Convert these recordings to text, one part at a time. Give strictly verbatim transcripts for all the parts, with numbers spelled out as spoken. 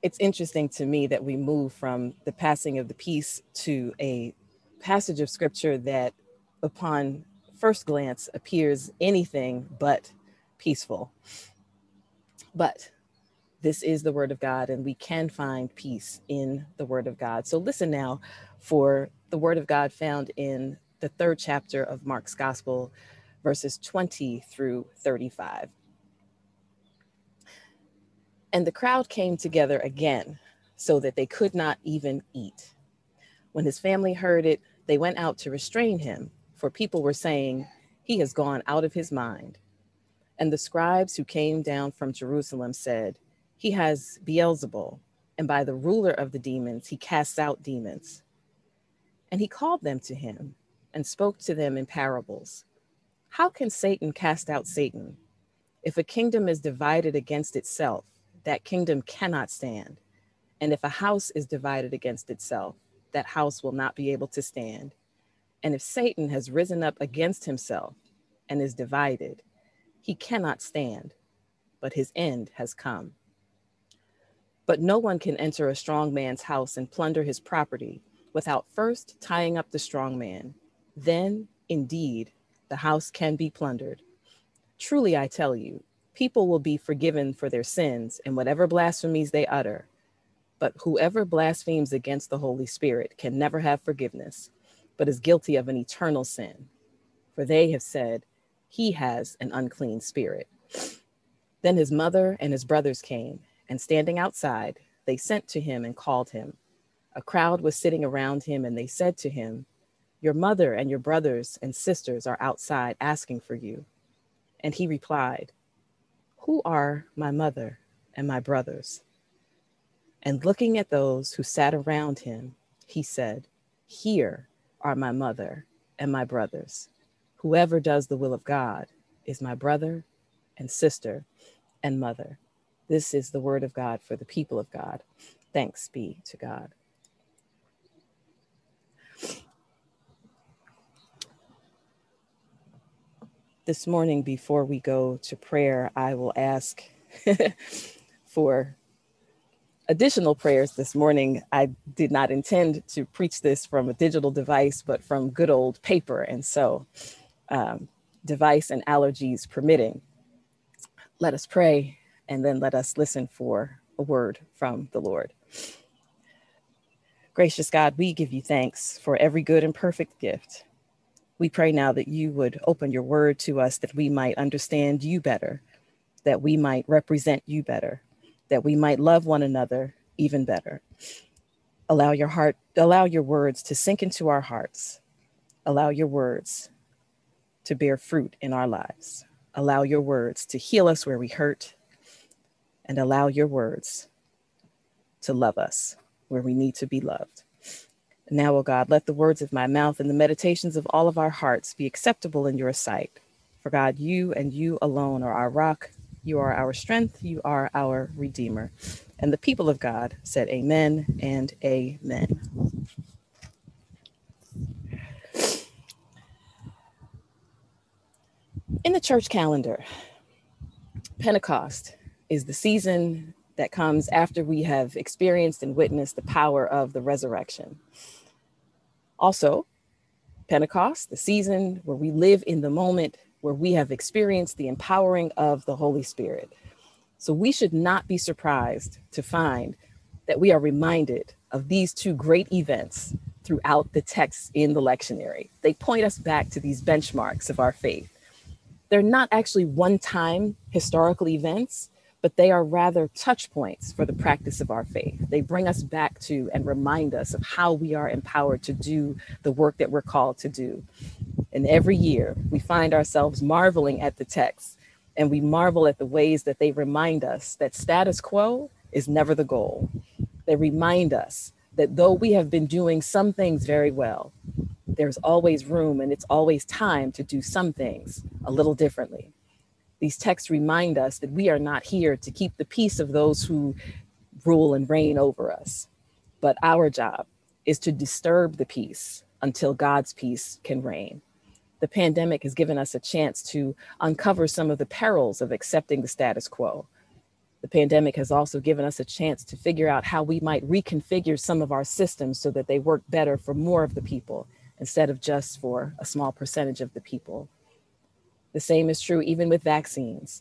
it's interesting to me that we move from the passing of the peace to a passage of scripture that, upon first glance, appears anything but peaceful. But this is the word of God, and we can find peace in the word of God. So listen now for the word of God found in the third chapter of Mark's gospel, verses twenty through thirty-five. And the crowd came together again, so that they could not even eat. When his family heard it, they went out to restrain him, for people were saying, "He has gone out of his mind." And the scribes who came down from Jerusalem said, "He has Beelzebul, and by the ruler of the demons he casts out demons." And he called them to him and spoke to them in parables. "How can Satan cast out Satan? If a kingdom is divided against itself, that kingdom cannot stand. And if a house is divided against itself, that house will not be able to stand. And if Satan has risen up against himself and is divided, he cannot stand, but his end has come. But no one can enter a strong man's house and plunder his property without first tying up the strong man. Then, indeed, the house can be plundered. Truly, I tell you, people will be forgiven for their sins and whatever blasphemies they utter. But whoever blasphemes against the Holy Spirit can never have forgiveness, but is guilty of an eternal sin. For they have said, 'He has an unclean spirit.' Then his mother and his brothers came, and standing outside, they sent to him and called him. A crowd was sitting around him, and they said to him, 'Your mother and your brothers and sisters are outside asking for you.' And he replied, 'Who are my mother and my brothers?' And looking at those who sat around him, he said, 'Here are my mother and my brothers. Whoever does the will of God is my brother and sister and mother.' This is the word of God for the people of God. Thanks be to God." This morning, before we go to prayer, I will ask for additional prayers this morning. I did not intend to preach this from a digital device, but from good old paper. And so, um, device and allergies permitting, let us pray, and then let us listen for a word from the Lord. Gracious God, we give you thanks for every good and perfect gift. We pray now that you would open your word to us, that we might understand you better, that we might represent you better, that we might love one another even better. Allow your heart, allow your words to sink into our hearts. Allow your words to bear fruit in our lives. Allow your words to heal us where we hurt, and allow your words to love us where we need to be loved. Now, O God, let the words of my mouth and the meditations of all of our hearts be acceptable in your sight. For God, you and you alone are our rock. You are our strength. You are our Redeemer. And the people of God said amen and amen. In the church calendar, Pentecost is the season that comes after we have experienced and witnessed the power of the resurrection. Also, Pentecost, the season where we live in the moment where we have experienced the empowering of the Holy Spirit. So we should not be surprised to find that we are reminded of these two great events throughout the texts in the lectionary. They point us back to these benchmarks of our faith. They're not actually one-time historical events, but they are rather touch points for the practice of our faith. They bring us back to and remind us of how we are empowered to do the work that we're called to do. And every year we find ourselves marveling at the texts, and we marvel at the ways that they remind us that status quo is never the goal. They remind us that though we have been doing some things very well, there's always room and it's always time to do some things a little differently. These texts remind us that we are not here to keep the peace of those who rule and reign over us, but our job is to disturb the peace until God's peace can reign. The pandemic has given us a chance to uncover some of the perils of accepting the status quo. The pandemic has also given us a chance to figure out how we might reconfigure some of our systems so that they work better for more of the people instead of just for a small percentage of the people. The same is true even with vaccines.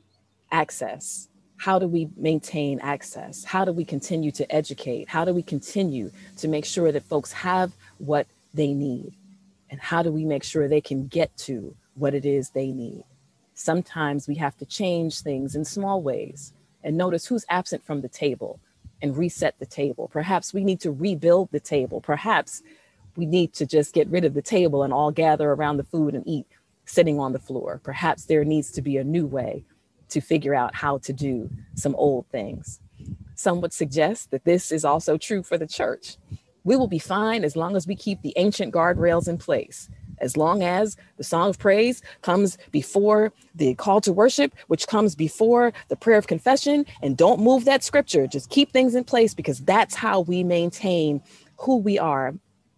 Access. How do we maintain access? How do we continue to educate? How do we continue to make sure that folks have what they need? And how do we make sure they can get to what it is they need? Sometimes we have to change things in small ways and notice who's absent from the table and reset the table. Perhaps we need to rebuild the table. Perhaps we need to just get rid of the table and all gather around the food and eat sitting on the floor. Perhaps there needs to be a new way to figure out how to do some old things. Some would suggest that this is also true for the church. We will be fine as long as we keep the ancient guardrails in place. As long as the song of praise comes before the call to worship, which comes before the prayer of confession, and don't move that scripture, just keep things in place because that's how we maintain who we are.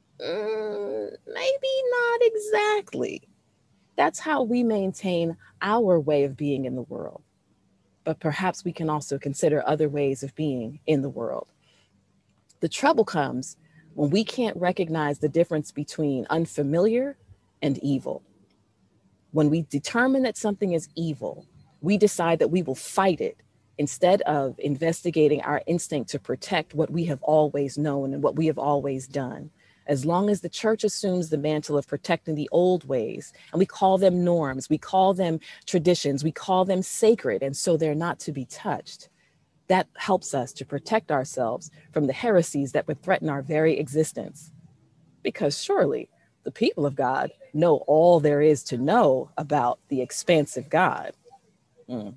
Mm, maybe not exactly. That's how we maintain our way of being in the world. But perhaps we can also consider other ways of being in the world. The trouble comes when we can't recognize the difference between unfamiliar and evil. When we determine that something is evil, we decide that we will fight it instead of investigating our instinct to protect what we have always known and what we have always done. As long as the church assumes the mantle of protecting the old ways, and we call them norms, we call them traditions, we call them sacred, and so they're not to be touched, that helps us to protect ourselves from the heresies that would threaten our very existence. Because surely the people of God know all there is to know about the expansive God. Mm.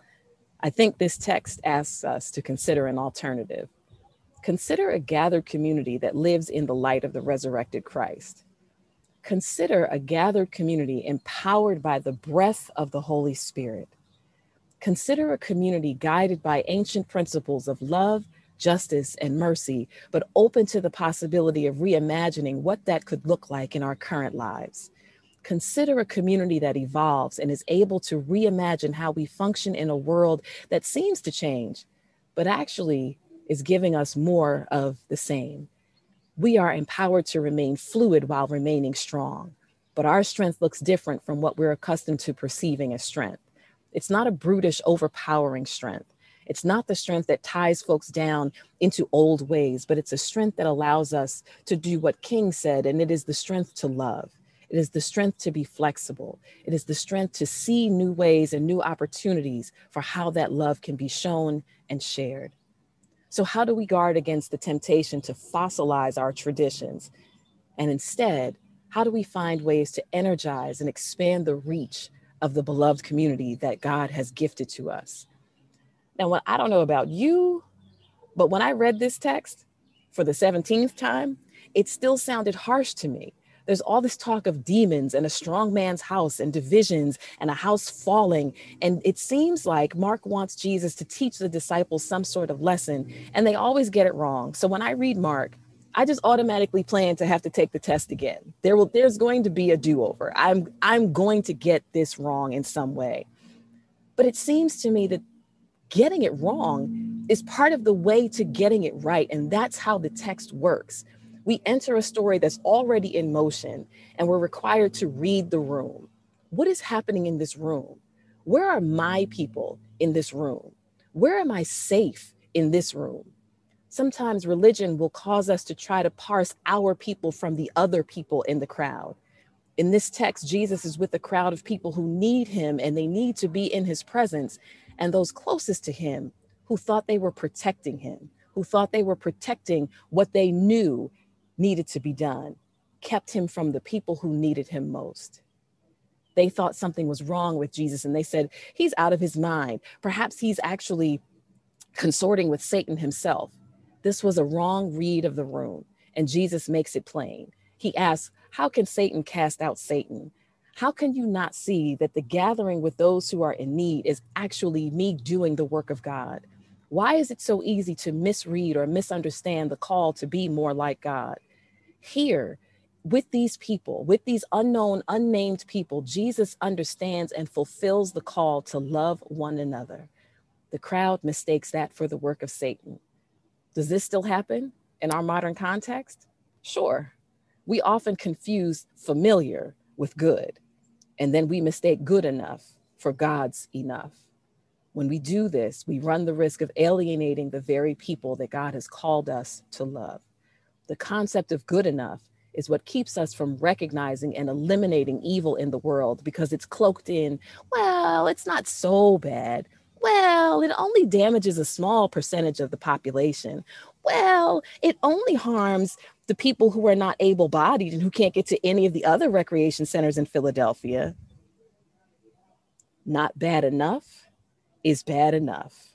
I think this text asks us to consider an alternative. Consider a gathered community that lives in the light of the resurrected Christ. Consider a gathered community empowered by the breath of the Holy Spirit. Consider a community guided by ancient principles of love, justice, and mercy, but open to the possibility of reimagining what that could look like in our current lives. Consider a community that evolves and is able to reimagine how we function in a world that seems to change, but actually is giving us more of the same. We are empowered to remain fluid while remaining strong, but our strength looks different from what we're accustomed to perceiving as strength. It's not a brutish, overpowering strength. It's not the strength that ties folks down into old ways, but it's a strength that allows us to do what King said, and it is the strength to love. It is the strength to be flexible. It is the strength to see new ways and new opportunities for how that love can be shown and shared. So how do we guard against the temptation to fossilize our traditions? And instead, how do we find ways to energize and expand the reach of the beloved community that God has gifted to us? Now, when, I don't know about you, but when I read this text for the seventeenth time, it still sounded harsh to me. There's all this talk of demons and a strong man's house and divisions and a house falling. And it seems like Mark wants Jesus to teach the disciples some sort of lesson, and they always get it wrong. So when I read Mark, I just automatically plan to have to take the test again. There will, there's going to be a do-over. I'm, I'm going to get this wrong in some way. But it seems to me that getting it wrong is part of the way to getting it right. And that's how the text works. We enter a story that's already in motion, and we're required to read the room. What is happening in this room? Where are my people in this room? Where am I safe in this room? Sometimes religion will cause us to try to parse our people from the other people in the crowd. In this text, Jesus is with a crowd of people who need him, and they need to be in his presence, and those closest to him who thought they were protecting him, who thought they were protecting what they knew needed to be done, kept him from the people who needed him most. They thought something was wrong with Jesus, and they said, he's out of his mind. Perhaps he's actually consorting with Satan himself. This was a wrong read of the room, and Jesus makes it plain. He asks, how can Satan cast out Satan? How can you not see that the gathering with those who are in need is actually me doing the work of God? Why is it so easy to misread or misunderstand the call to be more like God? Here, with these people, with these unknown, unnamed people, Jesus understands and fulfills the call to love one another. The crowd mistakes that for the work of Satan. Does this still happen in our modern context? Sure. We often confuse familiar with good, and then we mistake good enough for God's enough. When we do this, we run the risk of alienating the very people that God has called us to love. The concept of good enough is what keeps us from recognizing and eliminating evil in the world, because it's cloaked in, well, it's not so bad. Well, it only damages a small percentage of the population. Well, it only harms the people who are not able-bodied and who can't get to any of the other recreation centers in Philadelphia. Not bad enough is bad enough.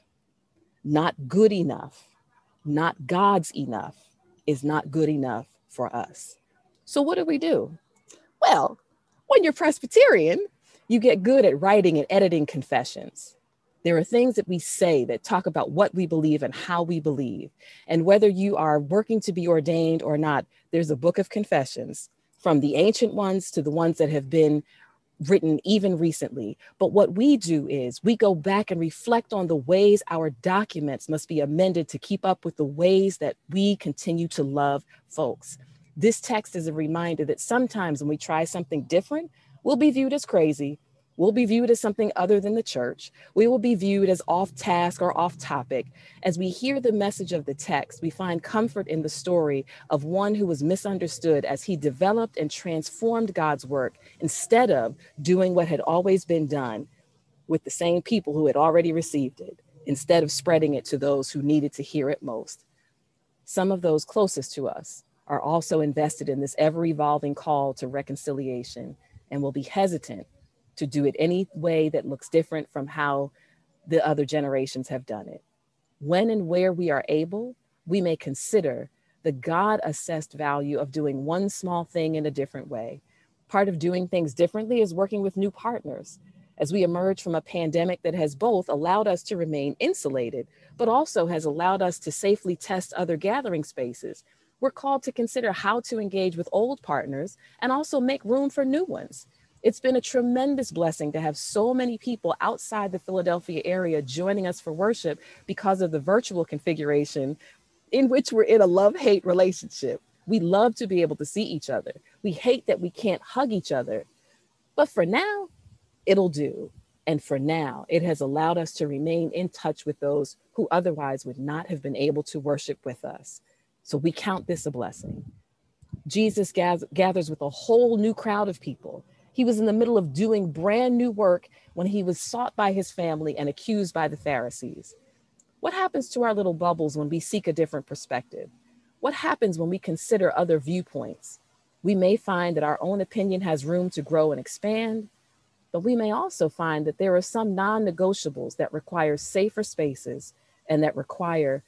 Not good enough, not God's enough, is not good enough for us. So what do we do? Well, when you're Presbyterian, you get good at writing and editing confessions. There are things that we say that talk about what we believe and how we believe. And whether you are working to be ordained or not, there's a book of confessions, from the ancient ones to the ones that have been written even recently. But what we do is we go back and reflect on the ways our documents must be amended to keep up with the ways that we continue to love folks. This text is a reminder that sometimes when we try something different, we'll be viewed as crazy. We'll be viewed as something other than the church. We will be viewed as off task or off topic. As we hear the message of the text, we find comfort in the story of one who was misunderstood as he developed and transformed God's work instead of doing what had always been done with the same people who had already received it, instead of spreading it to those who needed to hear it most. Some of those closest to us are also invested in this ever-evolving call to reconciliation and will be hesitant to do it any way that looks different from how the other generations have done it. When and where we are able, we may consider the God-assessed value of doing one small thing in a different way. Part of doing things differently is working with new partners. As we emerge from a pandemic that has both allowed us to remain insulated, but also has allowed us to safely test other gathering spaces, we're called to consider how to engage with old partners and also make room for new ones. It's been a tremendous blessing to have so many people outside the Philadelphia area joining us for worship because of the virtual configuration in which we're in a love-hate relationship. We love to be able to see each other. We hate that we can't hug each other. But for now, it'll do. And for now, it has allowed us to remain in touch with those who otherwise would not have been able to worship with us. So we count this a blessing. Jesus gathers with a whole new crowd of people. He was in the middle of doing brand new work when he was sought by his family and accused by the Pharisees. What happens to our little bubbles when we seek a different perspective? What happens when we consider other viewpoints? We may find that our own opinion has room to grow and expand, but we may also find that there are some non-negotiables that require safer spaces and that require,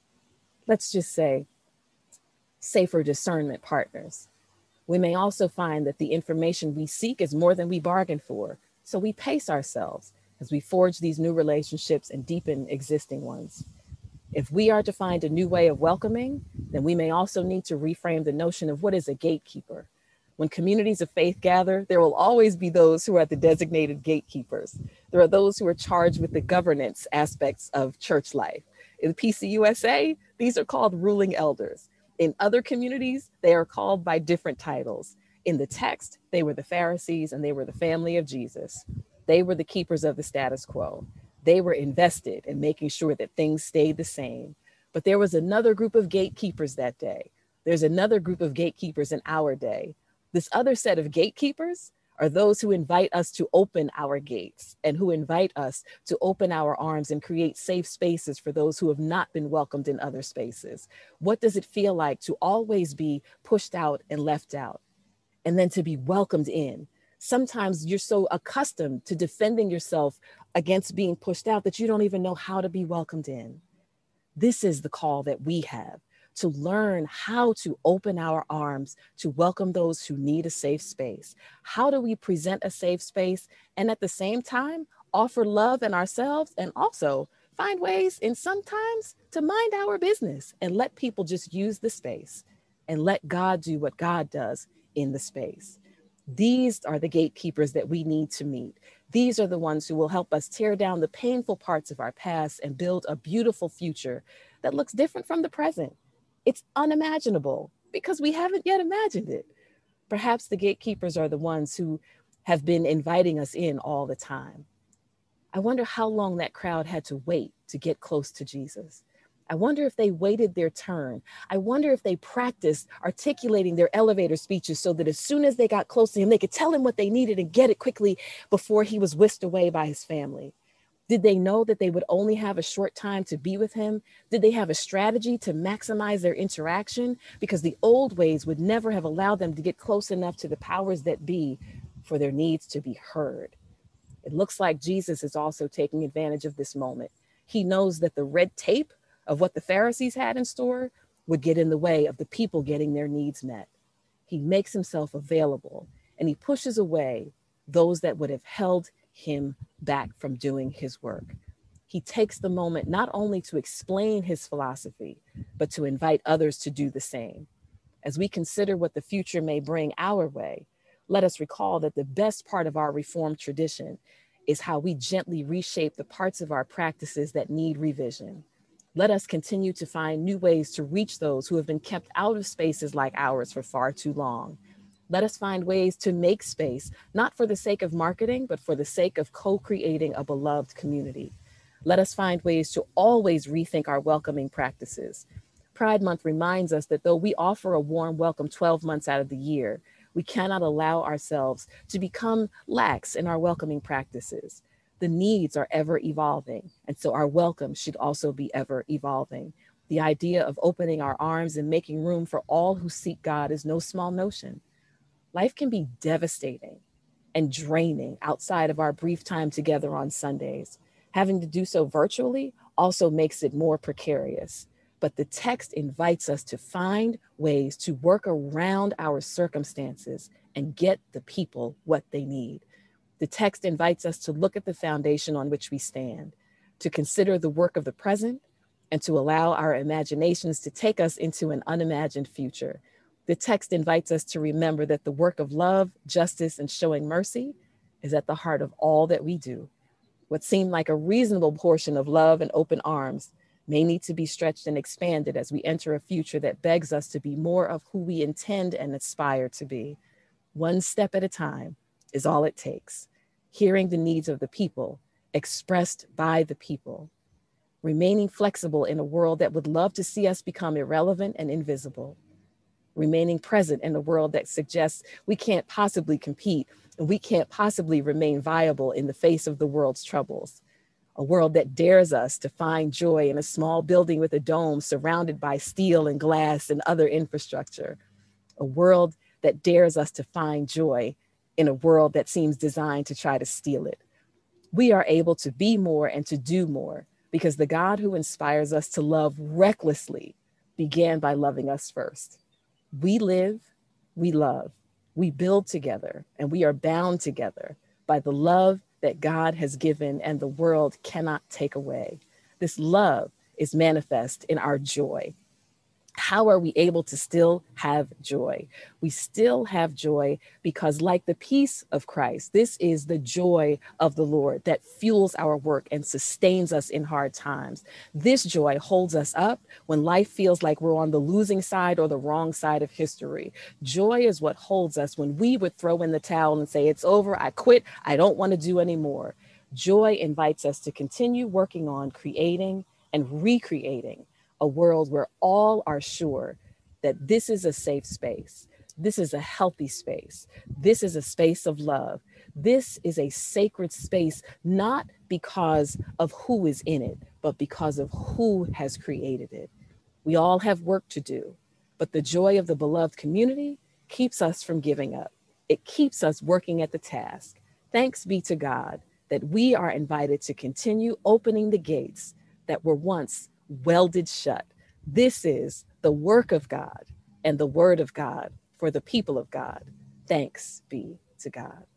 let's just say, safer discernment partners. We may also find that the information we seek is more than we bargained for, so we pace ourselves as we forge these new relationships and deepen existing ones. If we are to find a new way of welcoming, then we may also need to reframe the notion of what is a gatekeeper. When communities of faith gather, there will always be those who are the designated gatekeepers. There are those who are charged with the governance aspects of church life. In P C U S A, these are called ruling elders. In other communities, they are called by different titles. In the text, they were the Pharisees and they were the family of Jesus. They were the keepers of the status quo. They were invested in making sure that things stayed the same. But there was another group of gatekeepers that day. There's another group of gatekeepers in our day. This other set of gatekeepers are those who invite us to open our gates and who invite us to open our arms and create safe spaces for those who have not been welcomed in other spaces. What does it feel like to always be pushed out and left out, and then to be welcomed in? Sometimes you're so accustomed to defending yourself against being pushed out that you don't even know how to be welcomed in. This is the call that we have, to learn how to open our arms to welcome those who need a safe space. How do we present a safe space and at the same time offer love in ourselves, and also find ways in sometimes to mind our business and let people just use the space and let God do what God does in the space? These are the gatekeepers that we need to meet. These are the ones who will help us tear down the painful parts of our past and build a beautiful future that looks different from the present. It's unimaginable because we haven't yet imagined it. Perhaps the gatekeepers are the ones who have been inviting us in all the time. I wonder how long that crowd had to wait to get close to Jesus. I wonder if they waited their turn. I wonder if they practiced articulating their elevator speeches so that as soon as they got close to him, they could tell him what they needed and get it quickly before he was whisked away by his family. Did they know that they would only have a short time to be with him? Did they have a strategy to maximize their interaction? Because the old ways would never have allowed them to get close enough to the powers that be for their needs to be heard. It looks like Jesus is also taking advantage of this moment. He knows that the red tape of what the Pharisees had in store would get in the way of the people getting their needs met. He makes himself available and he pushes away those that would have held him back from doing his work. He takes the moment not only to explain his philosophy, but to invite others to do the same. As we consider what the future may bring our way, let us recall that the best part of our Reformed tradition is how we gently reshape the parts of our practices that need revision. Let us continue to find new ways to reach those who have been kept out of spaces like ours for far too long. Let us find ways to make space, not for the sake of marketing, but for the sake of co-creating a beloved community. Let us find ways to always rethink our welcoming practices. Pride Month reminds us that though we offer a warm welcome twelve months out of the year, we cannot allow ourselves to become lax in our welcoming practices. The needs are ever evolving, and so our welcome should also be ever evolving. The idea of opening our arms and making room for all who seek God is no small notion. Life can be devastating and draining outside of our brief time together on Sundays. Having to do so virtually also makes it more precarious. But the text invites us to find ways to work around our circumstances and get the people what they need. The text invites us to look at the foundation on which we stand, to consider the work of the present, and to allow our imaginations to take us into an unimagined future. The text invites us to remember that the work of love, justice, and showing mercy is at the heart of all that we do. What seemed like a reasonable portion of love and open arms may need to be stretched and expanded as we enter a future that begs us to be more of who we intend and aspire to be. One step at a time is all it takes. Hearing the needs of the people, expressed by the people. Remaining flexible in a world that would love to see us become irrelevant and invisible. Remaining present in a world that suggests we can't possibly compete and we can't possibly remain viable in the face of the world's troubles. A world that dares us to find joy in a small building with a dome surrounded by steel and glass and other infrastructure. A world that dares us to find joy in a world that seems designed to try to steal it. We are able to be more and to do more because the God who inspires us to love recklessly began by loving us first. We live, we love, we build together, and we are bound together by the love that God has given and the world cannot take away. This love is manifest in our joy. How are we able to still have joy? We still have joy because, like the peace of Christ, this is the joy of the Lord that fuels our work and sustains us in hard times. This joy holds us up when life feels like we're on the losing side or the wrong side of history. Joy is what holds us when we would throw in the towel and say, it's over, I quit, I don't want to do anymore. Joy invites us to continue working on creating and recreating a world where all are sure that this is a safe space. This is a healthy space. This is a space of love. This is a sacred space, not because of who is in it, but because of who has created it. We all have work to do, but the joy of the beloved community keeps us from giving up. It keeps us working at the task. Thanks be to God that we are invited to continue opening the gates that were once welded shut. This is the work of God and the word of God for the people of God. Thanks be to God.